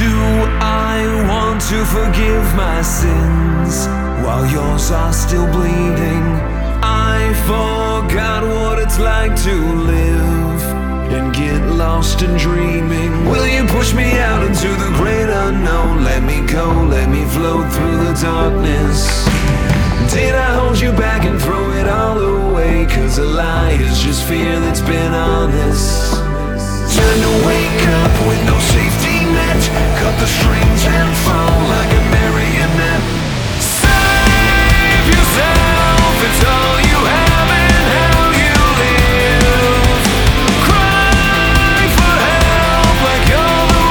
Do I want to forgive my sins while yours are still bleeding? I forgot what it's like to live and get lost in dreaming. Will you push me out into the great unknown? Let me go, let me float through the darkness. Did I hold you back and throw it all away? 'Cause a lie is just fear that's been honest. Time to wake up with no safety net. Cut the strings and fall like a marionette. Save yourself, it's all you have and how you live. Cry for help like you're the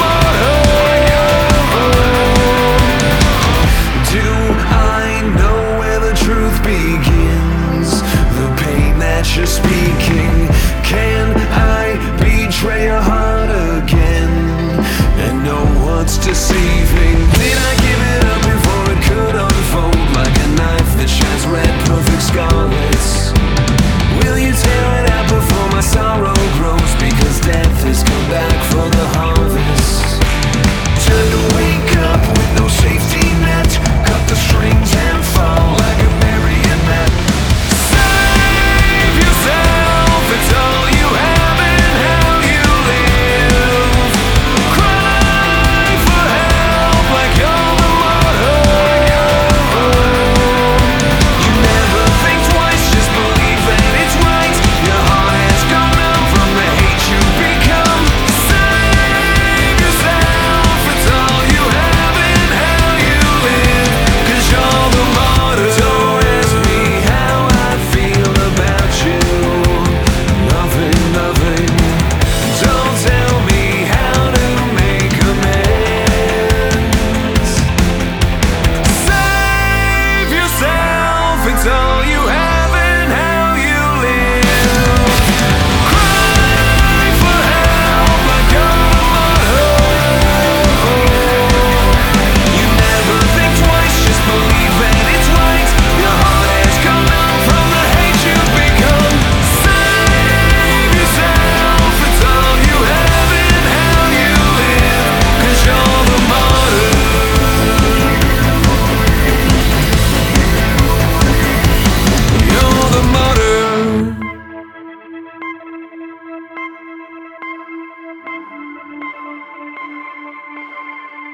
mortal. Do I know where the truth begins? The pain that you're speaking. Can I betray your heart again and know what's deceiving? Did I give it up before it could unfold like a knife that shines red?